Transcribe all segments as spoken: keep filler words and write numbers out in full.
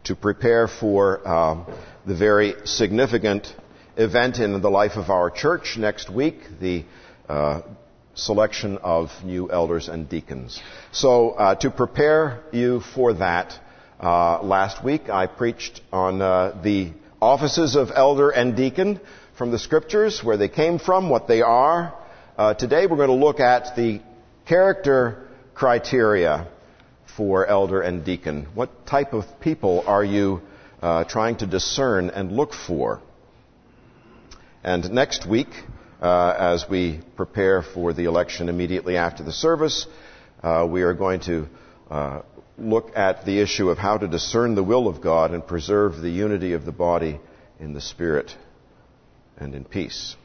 to prepare for um, the very significant event in the life of our church next week, the uh, selection of new elders and deacons. So uh, to prepare you for that, uh, last week I preached on uh, the offices of elder and deacon from the Scriptures, where they came from, what they are. Uh, today we're going to look at the character criteria for elder and deacon. What type of people are you uh, trying to discern and look for? And next week, uh, as we prepare for the election immediately after the service, uh, we are going to uh, look at the issue of how to discern the will of God and preserve the unity of the body in the Spirit and in peace.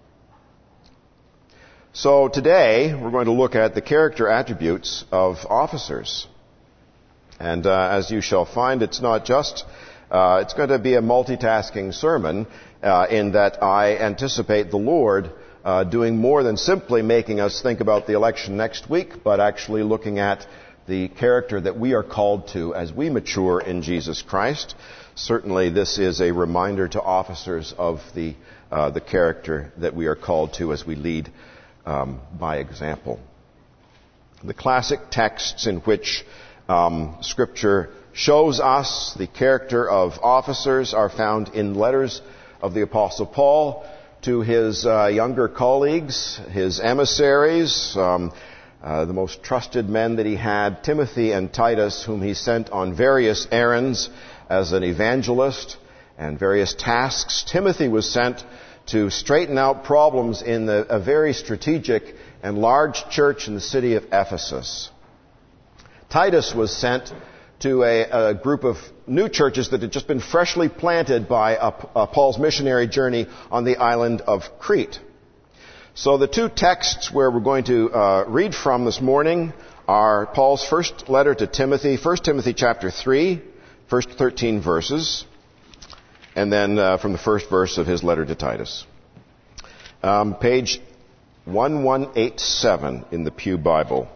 So today, we're going to look at the character attributes of officers. And uh, as you shall find, it's not just, uh, it's going to be a multitasking sermon uh, in that I anticipate the Lord uh, doing more than simply making us think about the election next week, but actually looking at the character that we are called to as we mature in Jesus Christ. Certainly this is a reminder to officers of the, uh, the character that we are called to as we lead um, by example. The classic texts in which Um, Scripture shows us the character of officers are found in letters of the Apostle Paul to his uh, younger colleagues, his emissaries, um, uh, the most trusted men that he had, Timothy and Titus, whom he sent on various errands as an evangelist and various tasks. Timothy was sent to straighten out problems in the, a very strategic and large church in the city of Ephesus. Titus was sent to a, a group of new churches that had just been freshly planted by a, a Paul's missionary journey on the island of Crete. So the two texts where we're going to uh, read from this morning are Paul's first letter to Timothy, First Timothy chapter three, first thirteen verses, and then uh, from the first verse of his letter to Titus. Um, page eleven eighty-seven in the Pew Bible.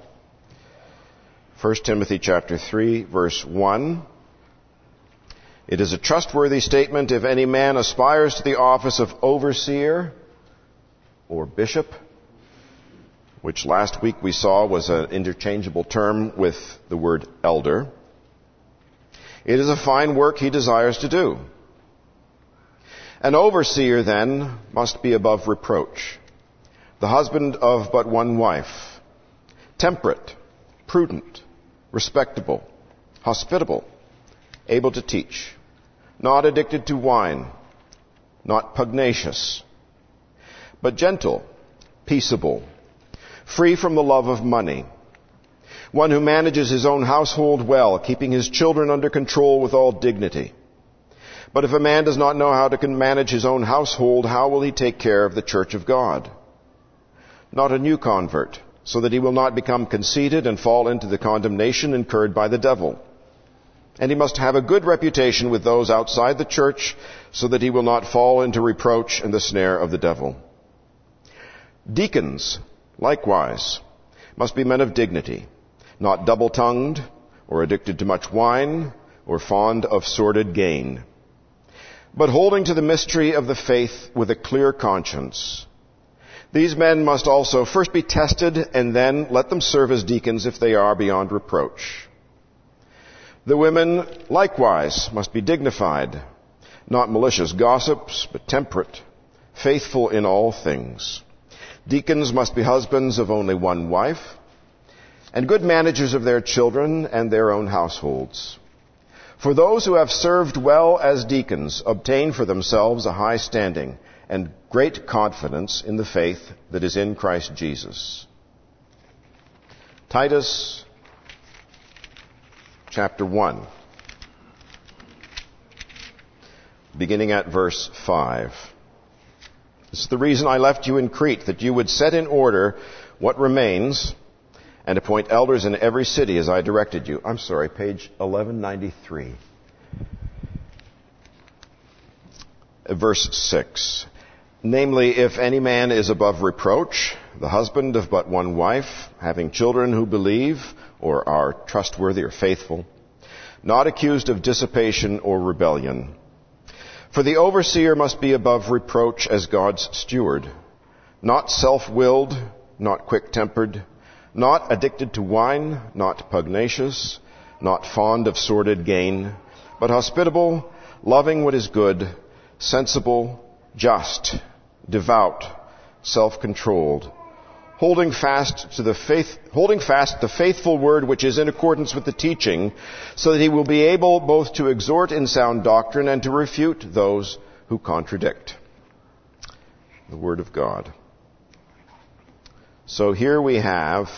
First Timothy chapter three, verse one. It is a trustworthy statement if any man aspires to the office of overseer or bishop, which last week we saw was an interchangeable term with the word elder. It is a fine work he desires to do. An overseer, then, must be above reproach, the husband of but one wife, temperate, prudent, respectable, hospitable, able to teach, not addicted to wine, not pugnacious, but gentle, peaceable, free from the love of money, one who manages his own household well, keeping his children under control with all dignity. But if a man does not know how to manage his own household, how will he take care of the church of God? Not a new convert, so that he will not become conceited and fall into the condemnation incurred by the devil. And he must have a good reputation with those outside the church, so that he will not fall into reproach and the snare of the devil. Deacons, likewise, must be men of dignity, not double-tongued, or addicted to much wine, or fond of sordid gain, but holding to the mystery of the faith with a clear conscience. These men must also first be tested, and then let them serve as deacons if they are beyond reproach. The women, likewise, must be dignified, not malicious gossips, but temperate, faithful in all things. Deacons must be husbands of only one wife, and good managers of their children and their own households. For those who have served well as deacons obtain for themselves a high standing and great confidence in the faith that is in Christ Jesus. Titus chapter one, beginning at verse five. This is the reason I left you in Crete, that you would set in order what remains and appoint elders in every city as I directed you. I'm sorry, page eleven ninety-three. Verse six. Namely, if any man is above reproach, the husband of but one wife, having children who believe or are trustworthy or faithful, not accused of dissipation or rebellion. For the overseer must be above reproach as God's steward, not self-willed, not quick-tempered, not addicted to wine, not pugnacious, not fond of sordid gain, but hospitable, loving what is good, sensible, just, devout, self-controlled, holding fast to the faith, holding fast the faithful word which is in accordance with the teaching, so that he will be able both to exhort in sound doctrine and to refute those who contradict. The word of God. So here we have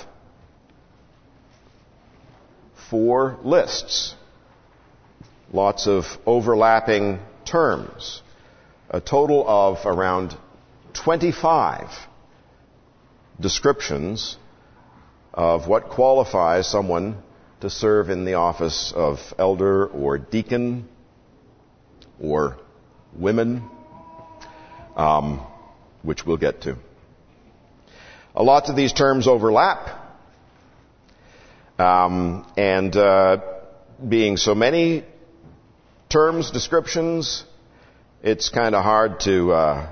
four lists. Lots of overlapping terms. A total of around twenty-five descriptions of what qualifies someone to serve in the office of elder or deacon or women, um, which we'll get to. A lot of these terms overlap, um, and uh, being so many terms, descriptions, it's kind of hard to uh,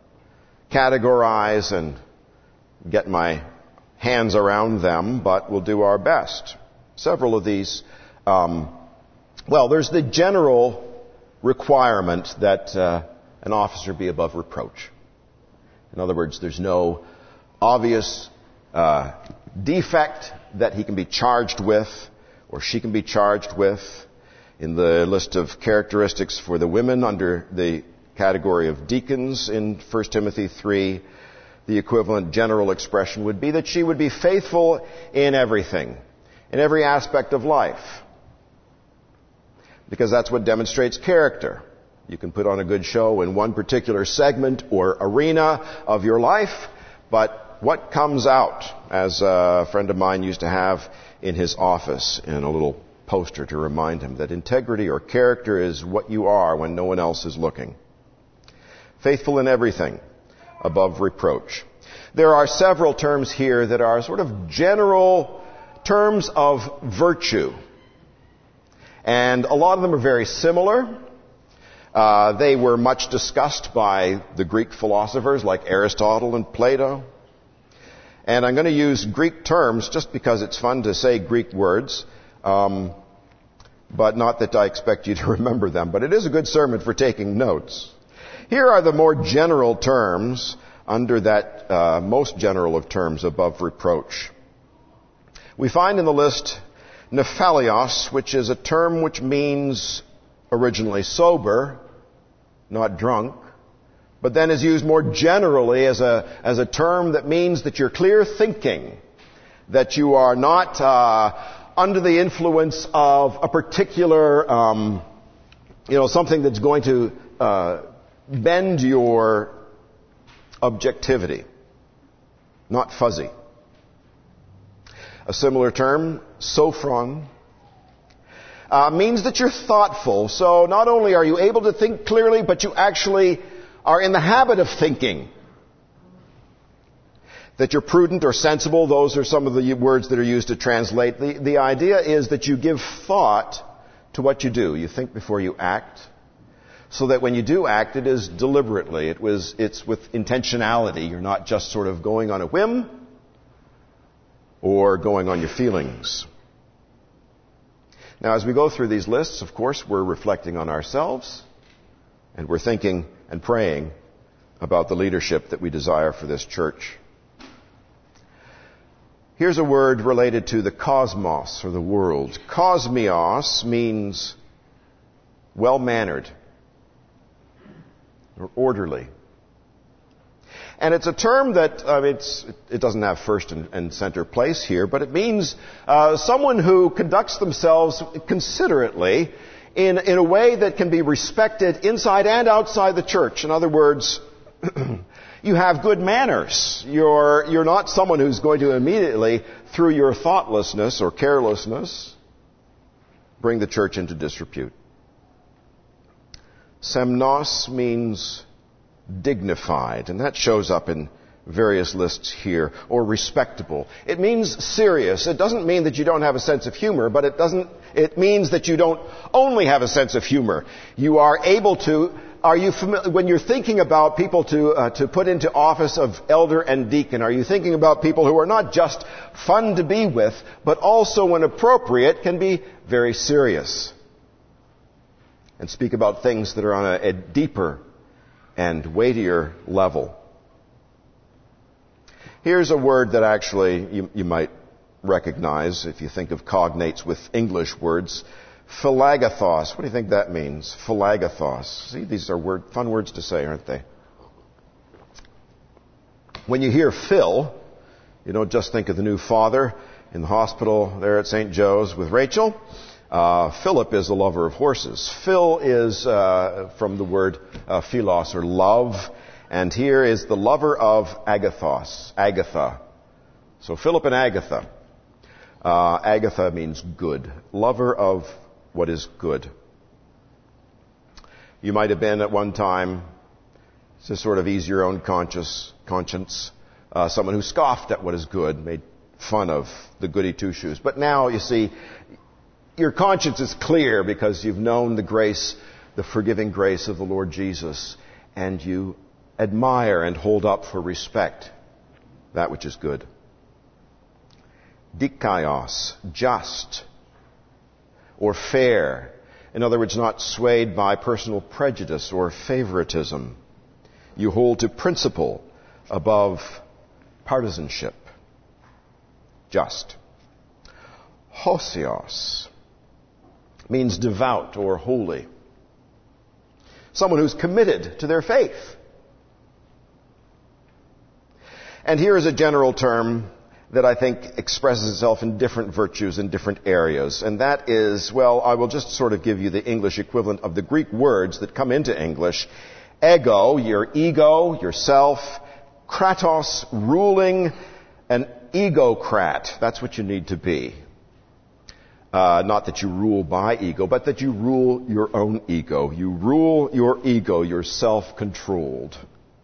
categorize and get my hands around them, but we'll do our best. Several of these, um, well, there's the general requirement that uh, an officer be above reproach. In other words, there's no obvious uh, defect that he can be charged with or she can be charged with. In the list of characteristics for the women under the category of deacons in First Timothy three, the equivalent general expression would be that she would be faithful in everything, in every aspect of life. Because that's what demonstrates character. You can put on a good show in one particular segment or arena of your life, but what comes out, as a friend of mine used to have in his office in a little poster to remind him that integrity or character is what you are when no one else is looking. Faithful in everything, above reproach. There are several terms here that are sort of general terms of virtue. And a lot of them are very similar. Uh, they were much discussed by the Greek philosophers like Aristotle and Plato. And I'm going to use Greek terms just because it's fun to say Greek words. Um, but not that I expect you to remember them, but it is a good sermon for taking notes. Here are the more general terms under that uh, most general of terms, above reproach. We find in the list nephalios, which is a term which means originally sober, not drunk, but then is used more generally as a, as a term that means that you're clear thinking, that you are not uh, under the influence of a particular, um, you know, something that's going to uh, bend your objectivity. Not fuzzy. A similar term, sophron, uh, means that you're thoughtful. So not only are you able to think clearly, but you actually are in the habit of thinking. That you're prudent or sensible, those are some of the words that are used to translate. The, the idea is that you give thought to what you do. You think before you act, so that when you do act, it is deliberately. It was, it's with intentionality. You're not just sort of going on a whim or going on your feelings. Now, as we go through these lists, of course, we're reflecting on ourselves, and we're thinking and praying about the leadership that we desire for this church. Here's a word related to the cosmos, or the world. Kosmios means well-mannered or orderly. And it's a term that, I mean, it's, it doesn't have first and, and center place here, but it means uh, someone who conducts themselves considerately in, in a way that can be respected inside and outside the church. In other words, you have good manners. You're, you're not someone who's going to immediately, through your thoughtlessness or carelessness, bring the church into disrepute. Semnos means dignified, and that shows up in various lists here, or respectable. It means serious. It doesn't mean that you don't have a sense of humor, but it doesn't, It means that you don't only have a sense of humor. You are able to, are you familiar, when you're thinking about people to, uh, to put into office of elder and deacon, are you thinking about people who are not just fun to be with, but also, when appropriate, can be very serious and speak about things that are on a, a deeper and weightier level? Here's a word that actually you, you might recognize if you think of cognates with English words. Philagathos. What do you think that means? Philagathos. See, these are word, fun words to say, aren't they? When you hear Phil, you don't just think of the new father in the hospital there at Saint Joe's with Rachel. Uh, Philip is a lover of horses. Phil is uh, from the word uh, philos, or love. And here is the lover of Agathos, Agatha. So Philip and Agatha. Uh, Agatha means good. Lover of what is good. You might have been at one time, to sort of ease your own conscious, conscience, uh, someone who scoffed at what is good, made fun of the goody two-shoes. But now, you see, your conscience is clear because you've known the grace, the forgiving grace of the Lord Jesus, and you admire and hold up for respect that which is good. Dikaios, just, or fair. In other words, not swayed by personal prejudice or favoritism. You hold to principle above partisanship. Just. Hosios means devout or holy. Someone who's committed to their faith. And here is a general term that I think expresses itself in different virtues in different areas. And that is, well, I will just sort of give you the English equivalent of the Greek words that come into English. Ego, your ego, yourself. Kratos, ruling. An egocrat. That's what you need to be. Uh, not that you rule by ego, but that you rule your own ego. You rule your ego. You're self-controlled.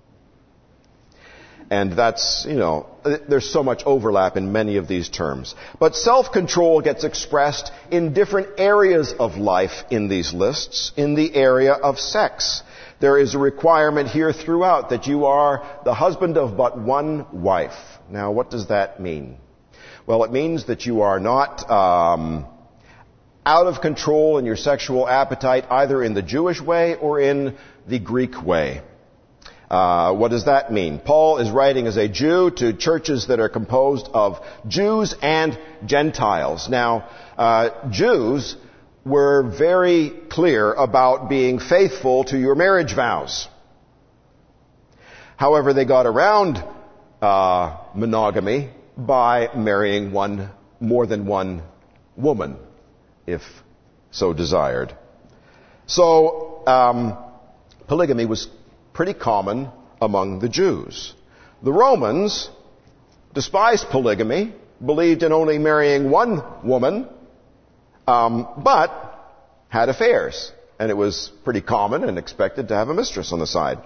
And that's, you know, there's so much overlap in many of these terms. But self-control gets expressed in different areas of life in these lists. In the area of sex, there is a requirement here throughout that you are the husband of but one wife. Now, what does that mean? Well, it means that you are not um, out of control in your sexual appetite, either in the Jewish way or in the Greek way. Uh, what does that mean? Paul is writing as a Jew to churches that are composed of Jews and Gentiles. Now, uh, Jews were very clear about being faithful to your marriage vows. However, they got around uh, monogamy by marrying one, more than one woman, if so desired. So, um, polygamy was pretty common among the Jews. The Romans despised polygamy, believed in only marrying one woman, um, but had affairs. And it was pretty common and expected to have a mistress on the side.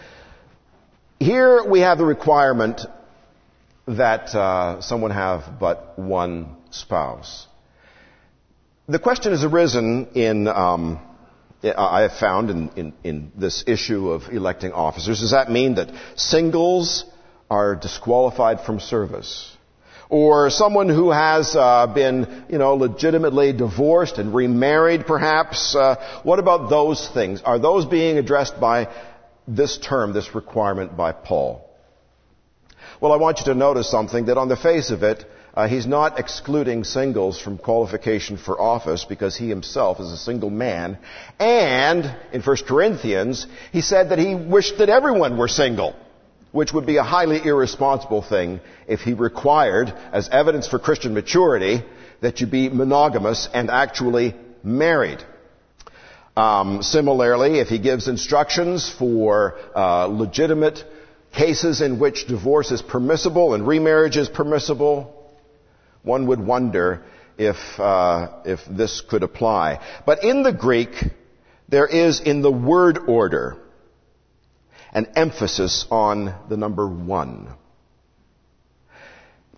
Here we have the requirement that uh, someone have but one spouse. The question has arisen in... Um, I have found in, in, in this issue of electing officers. Does that mean that singles are disqualified from service? Or someone who has uh, been, you know, legitimately divorced and remarried, perhaps? Uh, what about those things? Are those being addressed by this term, this requirement by Paul? Well, I want you to notice something, that on the face of it, Uh, he's not excluding singles from qualification for office because he himself is a single man. And in First Corinthians, he said that he wished that everyone were single, which would be a highly irresponsible thing if he required, as evidence for Christian maturity, that you be monogamous and actually married. Um, similarly, if he gives instructions for uh, legitimate cases in which divorce is permissible and remarriage is permissible, one would wonder if uh, if this could apply. But in the Greek, there is in the word order an emphasis on the number one.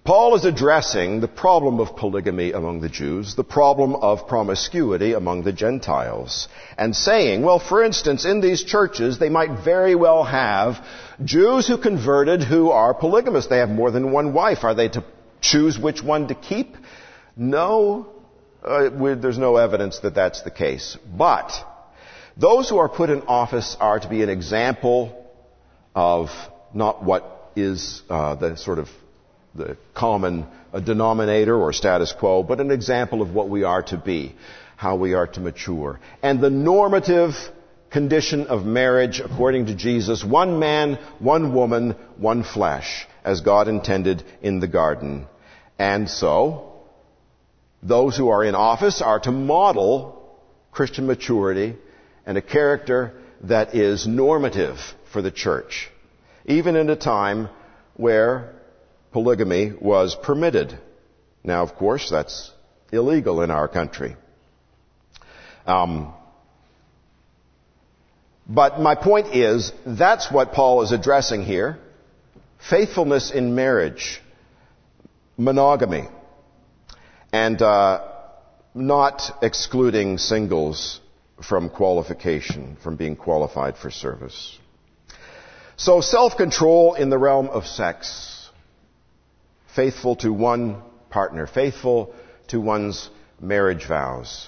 Paul is addressing the problem of polygamy among the Jews, the problem of promiscuity among the Gentiles, and saying, well, for instance, in these churches, they might very well have Jews who converted who are polygamous. They have more than one wife. Are they to choose which one to keep? No, uh, there's no evidence that that's the case. But those who are put in office are to be an example of not what is uh, the sort of the common uh, denominator or status quo, but an example of what we are to be, how we are to mature. And the normative condition of marriage, according to Jesus, one man, one woman, one flesh, as God intended in the garden. And so, those who are in office are to model Christian maturity and a character that is normative for the church, even in a time where polygamy was permitted. Now, of course, that's illegal in our country. Um, but my point is, that's what Paul is addressing here. Faithfulness in marriage, monogamy, and uh, not excluding singles from qualification, from being qualified for service. So self-control in the realm of sex. Faithful to one partner, faithful to one's marriage vows.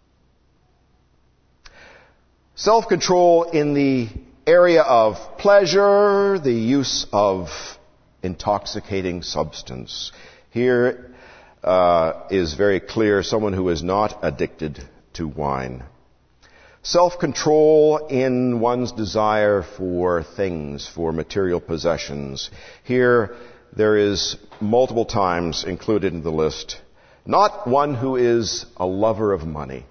Self-control in the area of pleasure, the use of intoxicating substance. Here uh, is very clear someone who is not addicted to wine. Self-control in one's desire for things, for material possessions. Here there is multiple times included in the list, not one who is a lover of money.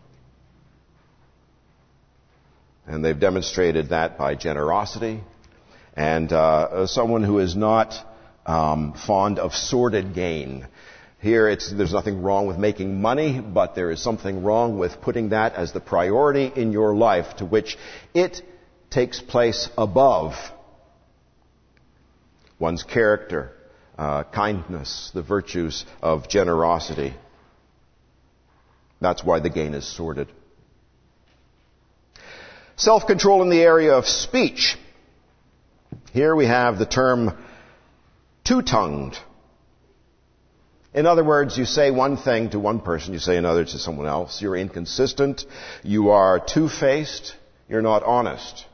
And they've demonstrated that by generosity, and uh, someone who is not um, fond of sordid gain. Here, it's, there's nothing wrong with making money, but there is something wrong with putting that as the priority in your life, to which it takes place above one's character, Uh, kindness, the virtues of generosity. That's why the gain is sordid. Self-control in the area of speech. Here we have the term two-tongued. In other words, you say one thing to one person, you say another to someone else. You're inconsistent. You are two-faced. You're not honest.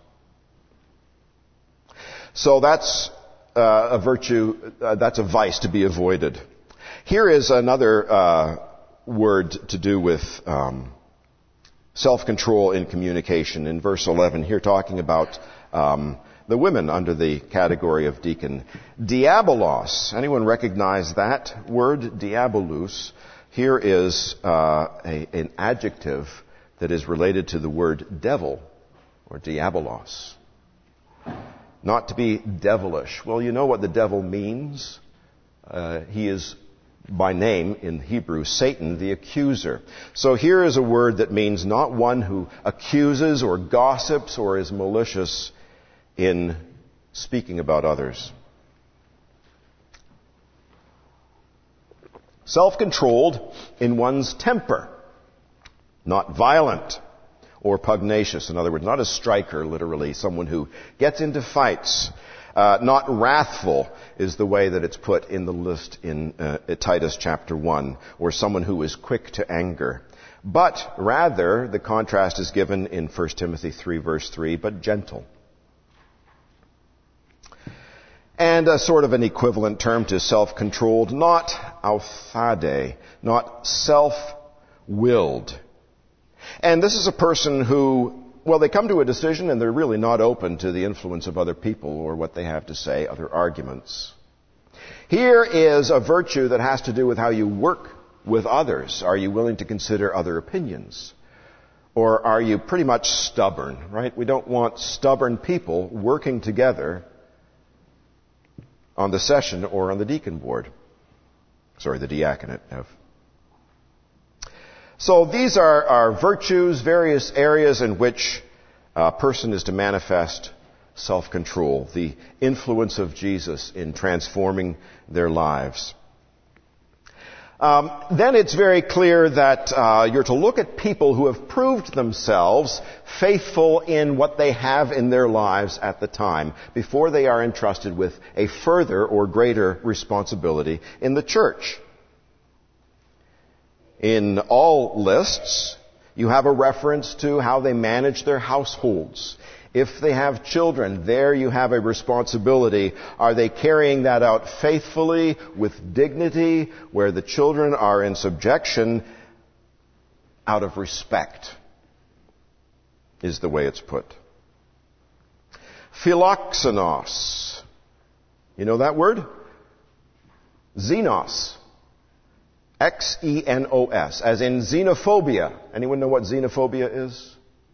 So that's Uh, a virtue, uh, that's a vice to be avoided. Here is another uh, word to do with um, self-control in communication. In verse eleven, here talking about um, the women under the category of deacon. Diabolos. Anyone recognize that word? Diabolus. Here is uh, a, an adjective that is related to the word devil, or diabolos. Not to be devilish. Well, you know what the devil means. Uh, he is, by name in Hebrew, Satan, the accuser. So here is a word that means not one who accuses or gossips or is malicious in speaking about others. Self-controlled in one's temper. Not violent or pugnacious. In other words, not a striker, literally, someone who gets into fights. Uh, not wrathful is the way that it's put in the list in uh, Titus chapter one, or someone who is quick to anger. But rather, the contrast is given in First Timothy three verse three, but gentle. And a sort of an equivalent term to self-controlled, not authade, not self-willed. And this is a person who, well, they come to a decision and they're really not open to the influence of other people or what they have to say, other arguments. Here is a virtue that has to do with how you work with others. Are you willing to consider other opinions? Or are you pretty much stubborn, right? We don't want stubborn people working together on the session or on the deacon board. Sorry, the diaconate. So these are, are virtues, various areas in which a person is to manifest self-control, the influence of Jesus in transforming their lives. Um, then it's very clear that uh, you're to look at people who have proved themselves faithful in what they have in their lives at the time, before they are entrusted with a further or greater responsibility in the church. In all lists, you have a reference to how they manage their households. If they have children, there you have a responsibility. Are they carrying that out faithfully, with dignity, where the children are in subjection out of respect, is the way it's put. Philoxenos. You know that word? Xenos. X E N O S, as in xenophobia. Anyone know what xenophobia is?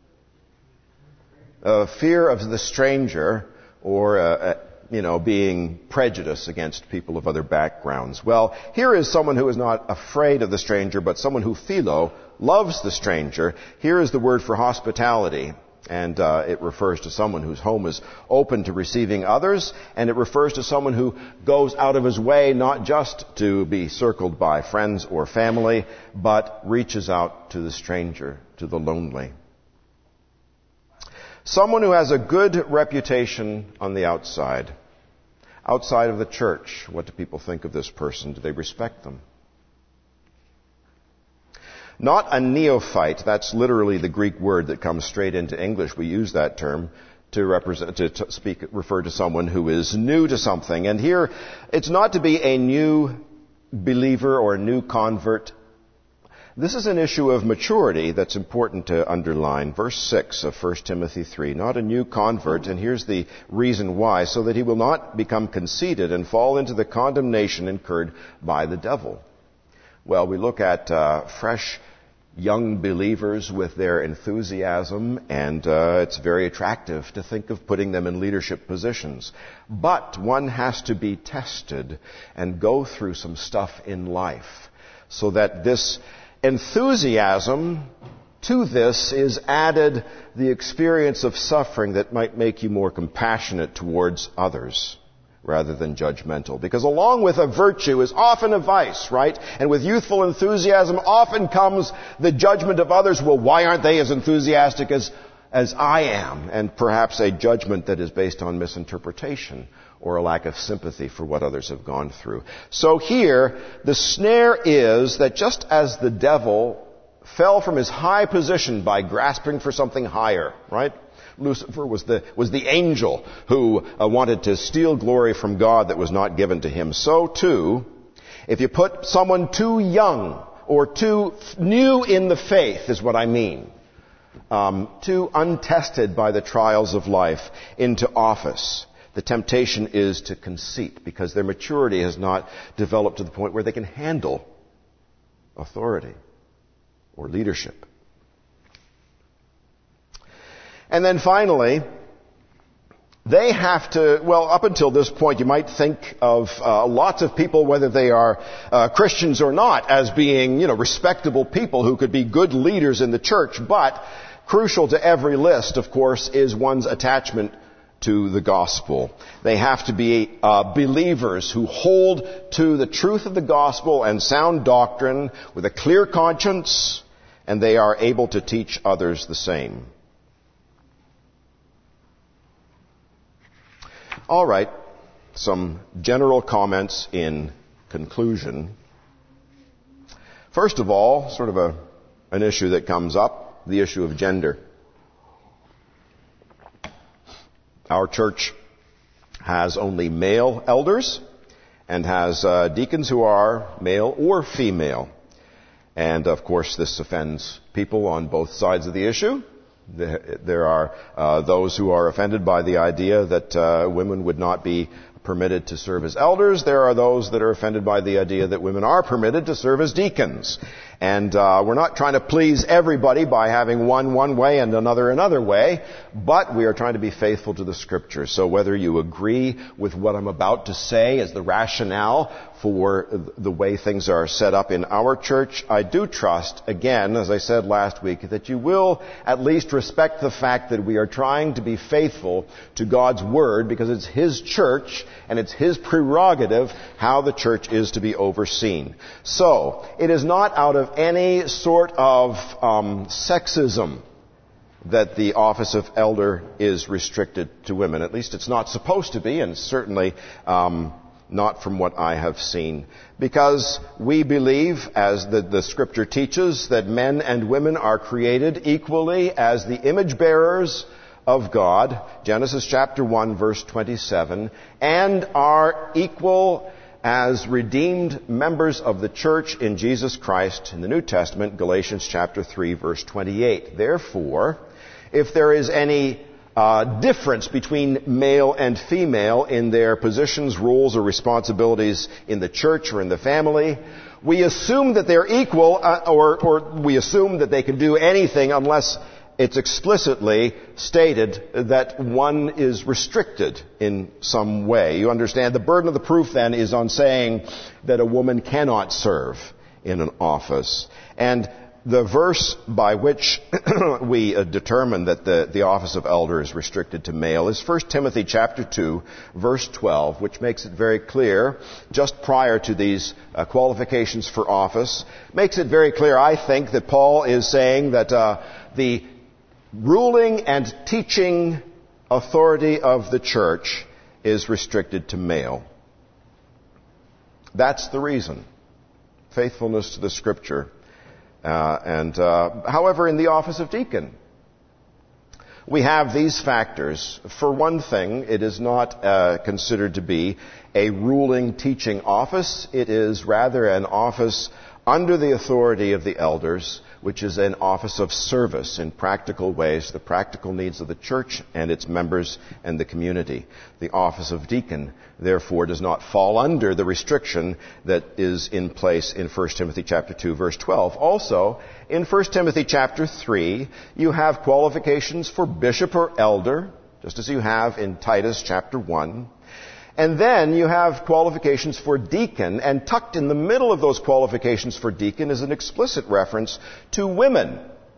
Uh, fear of the stranger, or, uh, uh, you know, being prejudiced against people of other backgrounds. Well, here is someone who is not afraid of the stranger, but someone who philo, loves the stranger. Here is the word for hospitality, and uh, it refers to someone whose home is open to receiving others, and it refers to someone who goes out of his way not just to be circled by friends or family, but reaches out to the stranger, to the lonely. Someone who has a good reputation on the outside. Outside of the church, what do people think of this person? Do they respect them? Not a neophyte. That's literally the Greek word that comes straight into English. We use that term to represent, to, to speak, refer to someone who is new to something. And here, it's not to be a new believer or a new convert. This is an issue of maturity that's important to underline. Verse six of First Timothy three, not a new convert, and here's the reason why, so that he will not become conceited and fall into the condemnation incurred by the devil. Well, we look at uh, fresh young believers with their enthusiasm, and uh, it's very attractive to think of putting them in leadership positions. But one has to be tested and go through some stuff in life, so that this enthusiasm to this is added the experience of suffering that might make you more compassionate towards others rather than judgmental. Because along with a virtue is often a vice, right? And with youthful enthusiasm often comes the judgment of others. Well, why aren't they as enthusiastic as, as I am? And perhaps a judgment that is based on misinterpretation or a lack of sympathy for what others have gone through. So here, the snare is that just as the devil fell from his high position by grasping for something higher, right? Lucifer was the, was the angel who uh, wanted to steal glory from God that was not given to him. So too, if you put someone too young or too new in the faith, is what I mean, um, too untested by the trials of life into office, the temptation is to conceit, because their maturity has not developed to the point where they can handle authority or leadership. And then finally, they have to, well, up until this point, you might think of uh, lots of people, whether they are uh, Christians or not, as being, you know, respectable people who could be good leaders in the church. But crucial to every list, of course, is one's attachment to the gospel. They have to be uh, believers who hold to the truth of the gospel and sound doctrine with a clear conscience, and they are able to teach others the same. All right, some general comments in conclusion. First of all, sort of a, an issue that comes up, the issue of gender. Our church has only male elders and has uh, deacons who are male or female. And of course, this offends people on both sides of the issue. There are uh, those who are offended by the idea that uh, women would not be permitted to serve as elders. There are those that are offended by the idea that women are permitted to serve as deacons. And uh, we're not trying to please everybody by having one one way and another another way, but we are trying to be faithful to the Scripture. So whether you agree with what I'm about to say as the rationale for the way things are set up in our church, I do trust, again, as I said last week, that you will at least respect the fact that we are trying to be faithful to God's Word, because it's His church, and it's his prerogative how the church is to be overseen. So, it is not out of any sort of um, sexism that the office of elder is restricted to women. At least it's not supposed to be, and certainly um, not from what I have seen. Because we believe, as the, the Scripture teaches, that men and women are created equally as the image bearers of God, Genesis chapter one, verse twenty-seven, and are equal as redeemed members of the church in Jesus Christ in the New Testament, Galatians chapter three, verse twenty-eight. Therefore, if there is any uh, difference between male and female in their positions, roles, or responsibilities in the church or in the family, we assume that they're equal, uh, or, or we assume that they can do anything unless it's explicitly stated that one is restricted in some way. You understand? The burden of the proof then is on saying that a woman cannot serve in an office. And the verse by which we uh, determine that the, the office of elder is restricted to male is First Timothy chapter two, verse twelve, which makes it very clear, just prior to these uh, qualifications for office, makes it very clear, I think, that Paul is saying that uh, the ruling and teaching authority of the church is restricted to male. That's the reason. Faithfulness to the Scripture. Uh, and, uh, however, in the office of deacon, we have these factors. For one thing, it is not uh, considered to be a ruling, teaching office. It is rather an office under the authority of the elders, which is an office of service in practical ways, the practical needs of the church and its members and the community. The office of deacon, therefore, does not fall under the restriction that is in place in First Timothy chapter two, verse twelve. Also, in First Timothy chapter three, you have qualifications for bishop or elder, just as you have in Titus chapter one. And then you have qualifications for deacon, and tucked in the middle of those qualifications for deacon is an explicit reference to women.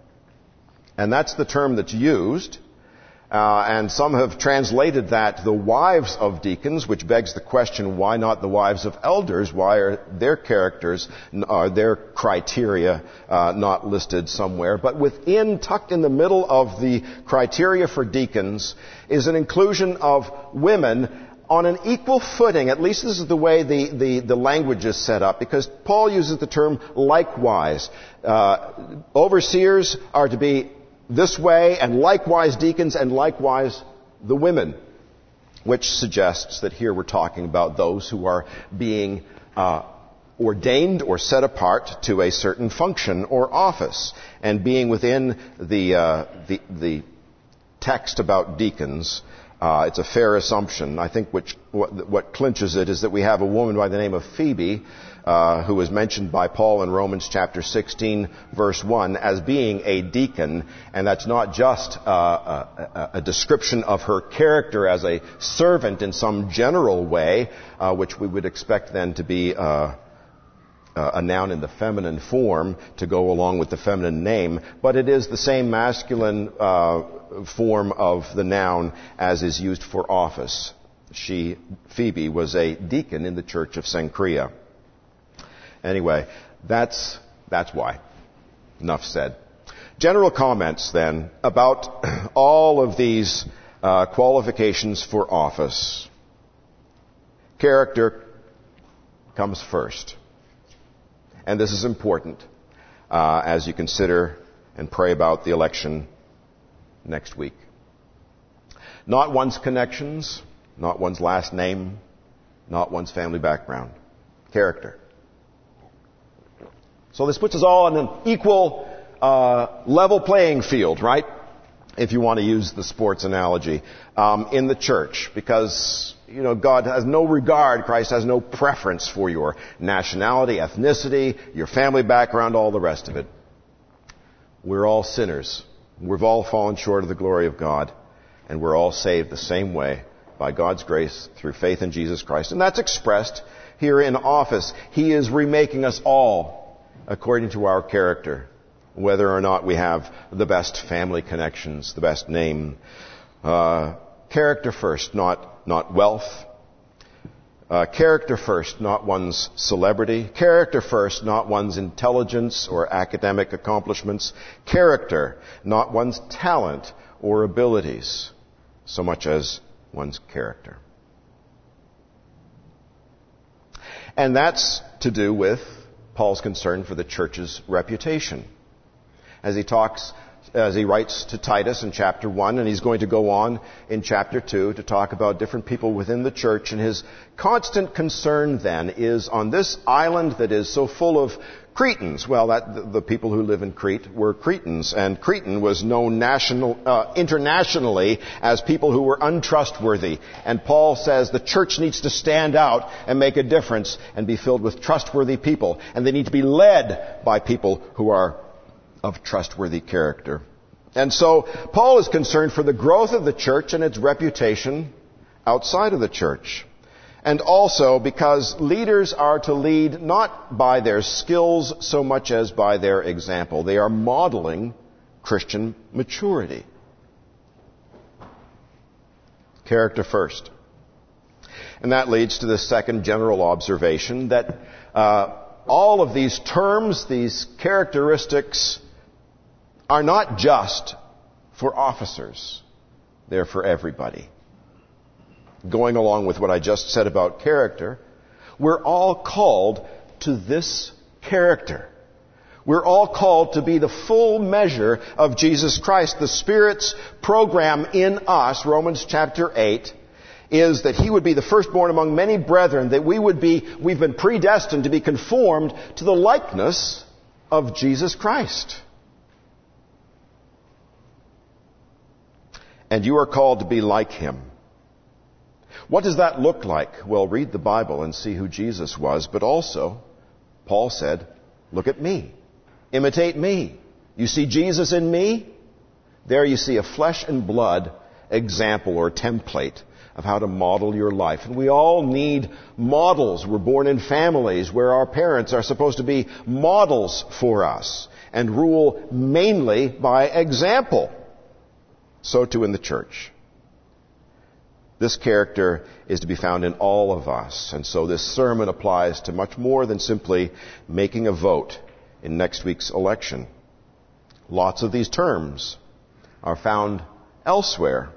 And that's the term that's used. Uh, and some have translated that the wives of deacons, which begs the question, why not the wives of elders? Why are their characters, are their criteria uh, not listed somewhere? But within, tucked in the middle of the criteria for deacons, is an inclusion of women on an equal footing. At least this is the way the, the, the language is set up, because Paul uses the term likewise. Uh, overseers are to be this way, and likewise deacons, and likewise the women, which suggests that here we're talking about those who are being uh, ordained or set apart to a certain function or office, and being within the uh, the, the text about deacons. Uh, it's a fair assumption. I think which, what, what clinches it is that we have a woman by the name of Phoebe, uh, who is mentioned by Paul in Romans chapter sixteen, verse one, as being a deacon, and that's not just uh, a, a description of her character as a servant in some general way, uh, which we would expect then to be uh, Uh, a noun in the feminine form to go along with the feminine name, but it is the same masculine uh, form of the noun as is used for office. She, Phoebe, was a deacon in the church of Cenchrea. Anyway, that's that's why. Enough said. General comments then about all of these uh, qualifications for office. Character comes first. And this is important uh, as you consider and pray about the election next week. Not one's connections, not one's last name, not one's family background. Character. So this puts us all on an equal, uh, level playing field, right? If you want to use the sports analogy, um, in the church, because you know, God has no regard, Christ has no preference for your nationality, ethnicity, your family background, all the rest of it. We're all sinners. We've all fallen short of the glory of God, and we're all saved the same way by God's grace through faith in Jesus Christ. And that's expressed here in office. He is remaking us all according to our character, whether or not we have the best family connections, the best name. Uh, character first, not not wealth, Uh, character first, not one's celebrity. Character first, not one's intelligence or academic accomplishments. Character, not one's talent or abilities, so much as one's character. And that's to do with Paul's concern for the church's reputation. As he talks, as he writes to Titus in chapter one, and he's going to go on in chapter two to talk about different people within the church, and his constant concern then is on this island that is so full of Cretans. Well, that, the, the people who live in Crete were Cretans, and Cretan was known national, uh, internationally as people who were untrustworthy. And Paul says the church needs to stand out and make a difference and be filled with trustworthy people, and they need to be led by people who are of trustworthy character. And so Paul is concerned for the growth of the church and its reputation outside of the church. And also because leaders are to lead not by their skills so much as by their example. They are modeling Christian maturity. Character first. And that leads to the second general observation that uh, all of these terms, these characteristics, are not just for officers. They're for everybody. Going along with what I just said about character, we're all called to this character. We're all called to be the full measure of Jesus Christ. The Spirit's program in us, Romans chapter eight, is that He would be the firstborn among many brethren, that we would be, we've been predestined to be conformed to the likeness of Jesus Christ. And you are called to be like Him. What does that look like? Well, read the Bible and see who Jesus was, but also, Paul said, look at me. Imitate me. You see Jesus in me? There you see a flesh and blood example or template of how to model your life. And we all need models. We're born in families where our parents are supposed to be models for us and rule mainly by example. So too in the church. This character is to be found in all of us. And so this sermon applies to much more than simply making a vote in next week's election. Lots of these terms are found elsewhere.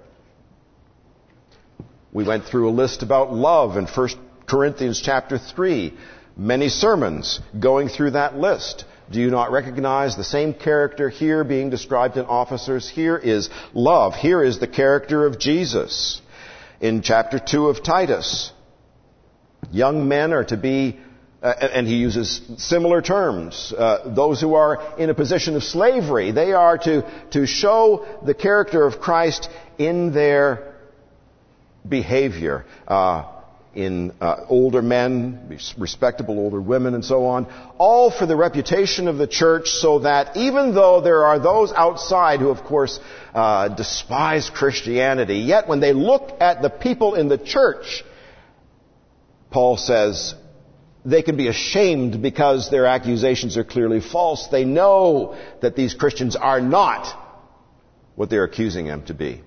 We went through a list about love in First Corinthians chapter three. Many sermons going through that list. Do you not recognize the same character here being described in officers? Here is love. Here is the character of Jesus. In chapter two of Titus, young men are to be, uh, and he uses similar terms, uh, those who are in a position of slavery, they are to, to show the character of Christ in their behavior. Uh, in uh, older men, respectable older women, and so on, all for the reputation of the church, so that even though there are those outside who, of course, uh, despise Christianity, yet when they look at the people in the church, Paul says, they can be ashamed because their accusations are clearly false. They know that these Christians are not what they're accusing them to be.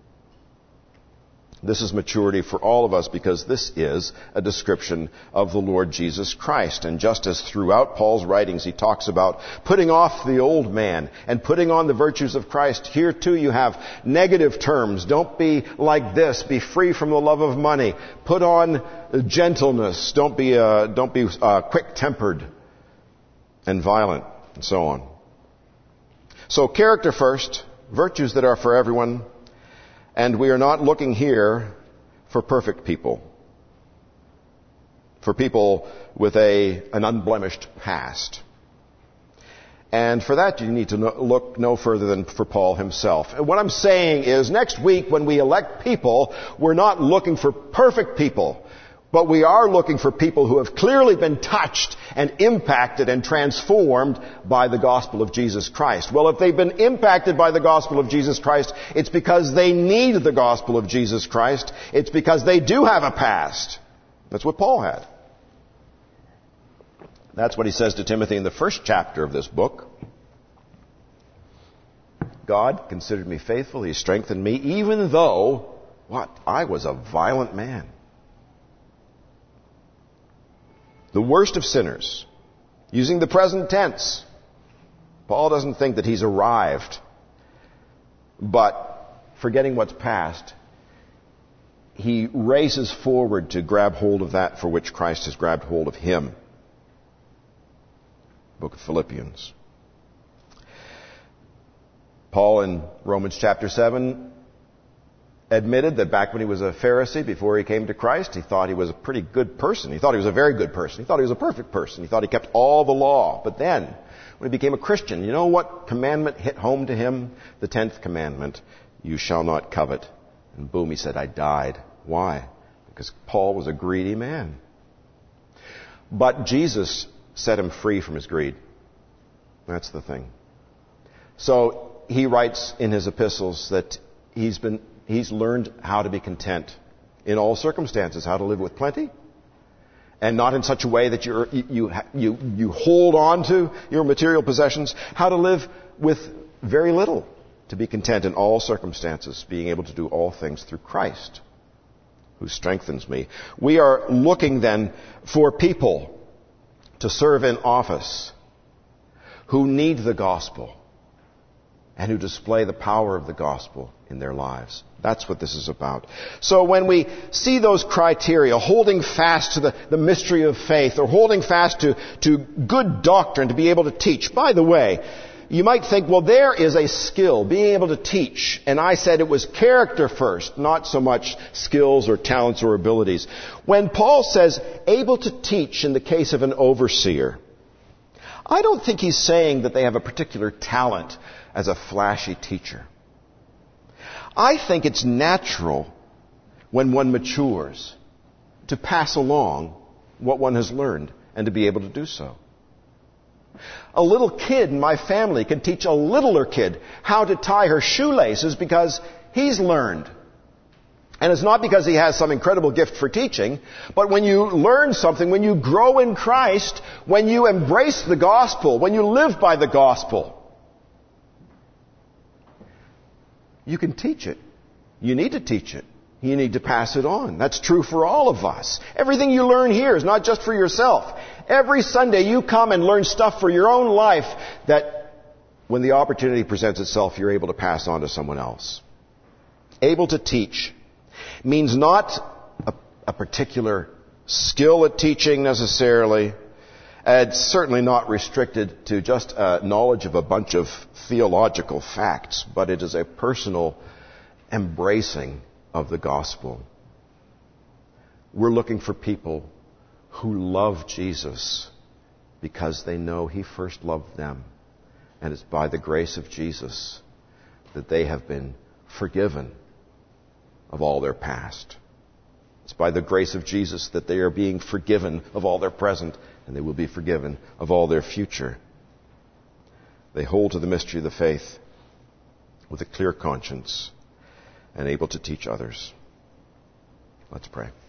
This is maturity for all of us because this is a description of the Lord Jesus Christ. And just as throughout Paul's writings he talks about putting off the old man and putting on the virtues of Christ, here too you have negative terms. Don't be like this. Be free from the love of money. Put on gentleness. Don't be, uh, don't be uh, quick-tempered and violent, and so on. So character first, virtues that are for everyone. And we are not looking here for perfect people, for people with a, an unblemished past. And for that, you need to no, look no further than for Paul himself. And what I'm saying is, next week when we elect people, we're not looking for perfect people, but we are looking for people who have clearly been touched and impacted and transformed by the gospel of Jesus Christ. Well, if they've been impacted by the gospel of Jesus Christ, it's because they need the gospel of Jesus Christ. It's because they do have a past. That's what Paul had. That's what he says to Timothy in the first chapter of this book. God considered me faithful. He strengthened me, even though, what? I was a violent man. the worst of sinners, using the present tense. Paul doesn't think that he's arrived, but forgetting what's past, he races forward to grab hold of that for which Christ has grabbed hold of him. Book of Philippians. Paul in Romans chapter seven admitted that back when he was a Pharisee, before he came to Christ, he thought he was a pretty good person. He thought he was a very good person. He thought he was a perfect person. He thought he kept all the law. But then, when he became a Christian, you know what commandment hit home to him? The tenth commandment, you shall not covet. And boom, he said, I died. Why? Because Paul was a greedy man. But Jesus set him free from his greed. That's the thing. So he writes in his epistles that he's been he's learned how to be content in all circumstances, how to live with plenty, and not in such a way that you're, you you you hold on to your material possessions. How to live with very little, to be content in all circumstances, being able to do all things through Christ, who strengthens me. We are looking then for people to serve in office who need the gospel and who display the power of the gospel in their lives. That's what this is about. So when we see those criteria, holding fast to the, the mystery of faith, or holding fast to, to good doctrine to be able to teach. By the way, you might think, well, there is a skill, being able to teach. And I said it was character first, not so much skills or talents or abilities. When Paul says able to teach in the case of an overseer, I don't think he's saying that they have a particular talent as a flashy teacher. I think it's natural when one matures to pass along what one has learned and to be able to do so. A little kid in my family can teach a littler kid how to tie her shoelaces because he's learned. And it's not because he has some incredible gift for teaching, but when you learn something, when you grow in Christ, when you embrace the gospel, when you live by the gospel, you can teach it. You need to teach it. You need to pass it on. That's true for all of us. Everything you learn here is not just for yourself. Every Sunday you come and learn stuff for your own life that when the opportunity presents itself, you're able to pass on to someone else. Able to teach means not a, a particular skill at teaching necessarily. It's certainly not restricted to just a knowledge of a bunch of theological facts, but it is a personal embracing of the gospel. We're looking for people who love Jesus because they know He first loved them. And it's by the grace of Jesus that they have been forgiven of all their past. It's by the grace of Jesus that they are being forgiven of all their present, and they will be forgiven of all their future. They hold to the mystery of the faith with a clear conscience and able to teach others. Let's pray.